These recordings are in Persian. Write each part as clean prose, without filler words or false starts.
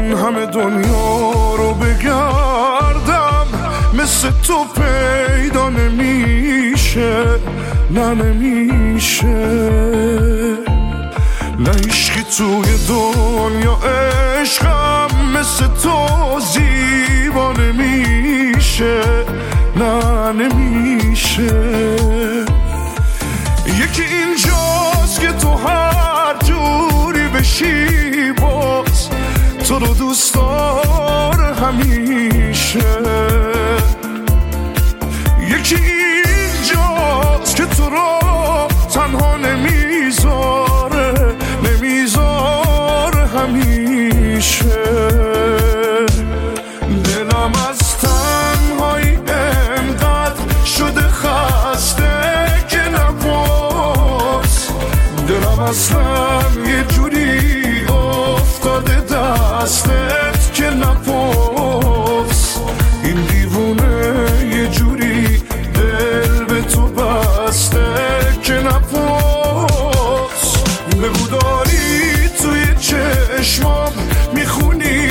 همه دنیا رو بگردم مثل تو پیدا نمیشه، نه نمیشه. نه عشقی توی دنیا عشقم مثل تو زیبا نمیشه، نه نمیشه. یکی اینجاست که تو هر جوری بشی باز تو رو دوست داره همیشه. یکی اینجاست که تو رو تنها نمیذاره همیشه. دلم از تنهایی انقدر شده خسته که نپرس. دلم اصلا یه جوری افتاده دستت که نپرس. این دیوونه یه جوری دل به تو بسته که نپرس. بگو داری توی چشمام میخونی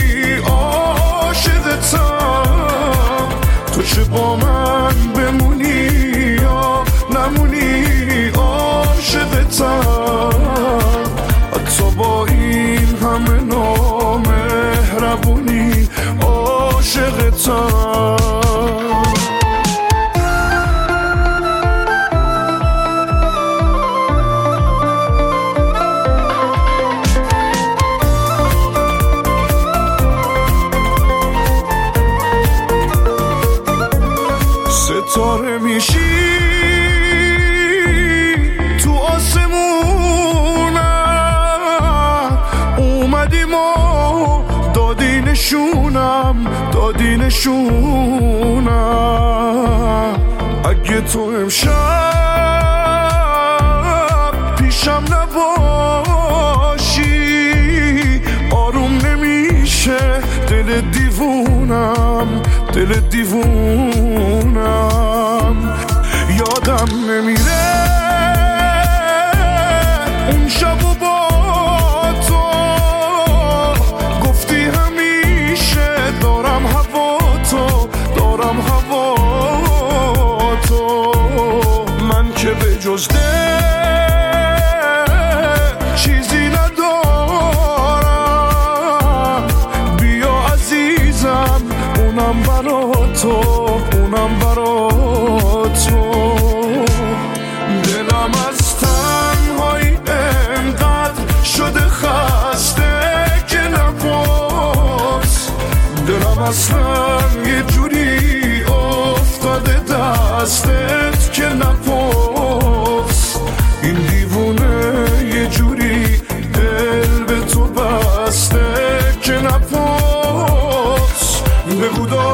عاشقتم، تو چه با من بمونی یا نمونی عاشقتم. حتی با این همه نامهربونی عاشقتم. ستاره میشی تو آسمونم، اومدیم و دادی نشونم. اگه تو امشب پیشم نباشی آروم نمیشه دل دیوونم. یادم نمیره اون شب و با تو گفتی همیشه دارم هوا تو. من که به جز دل چیزی ندارم. بیا عزیزم اونم برا تو. دلم از تنهایی انقدر شده خسته که نپرس. دلم اصلا یه جوری افتاده دستت که نپرس. این دیوونه یه جوری دل به تو بسته که نپرس. بگو